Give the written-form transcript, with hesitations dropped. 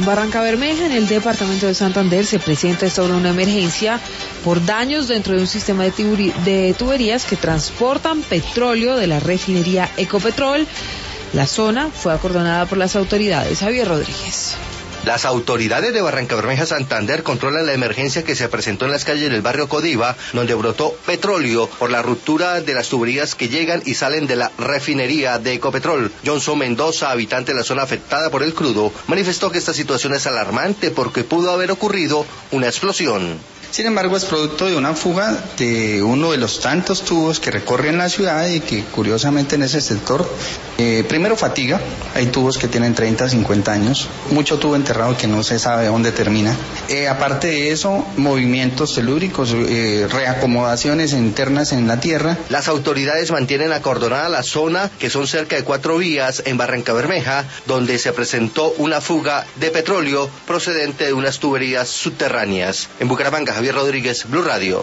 En Barrancabermeja, en el departamento de Santander, se presenta esta hora una emergencia por daños dentro de un sistema de tuberías que transportan petróleo de la refinería Ecopetrol. La zona fue acordonada por las autoridades. Javier Rodríguez. Las autoridades de Barrancabermeja, Santander, controlan la emergencia que se presentó en las calles del barrio Codiva, donde brotó petróleo por la ruptura de las tuberías que llegan y salen de la refinería de Ecopetrol. Johnson Mendoza, habitante de la zona afectada por el crudo, manifestó que esta situación es alarmante porque pudo haber ocurrido una explosión. Sin embargo, es producto de una fuga de uno de los tantos tubos que recorren la ciudad y que curiosamente en ese sector, primero fatiga, hay tubos que tienen 30, 50 años, mucho tubo enterrado que no se sabe dónde termina. Aparte de eso, movimientos telúricos, reacomodaciones internas en la tierra. Las autoridades mantienen acordonada la zona, que son cerca de 4 vías en Barrancabermeja, donde se presentó una fuga de petróleo procedente de unas tuberías subterráneas. En Bucaramanga, Javier Rodríguez, Blue Radio.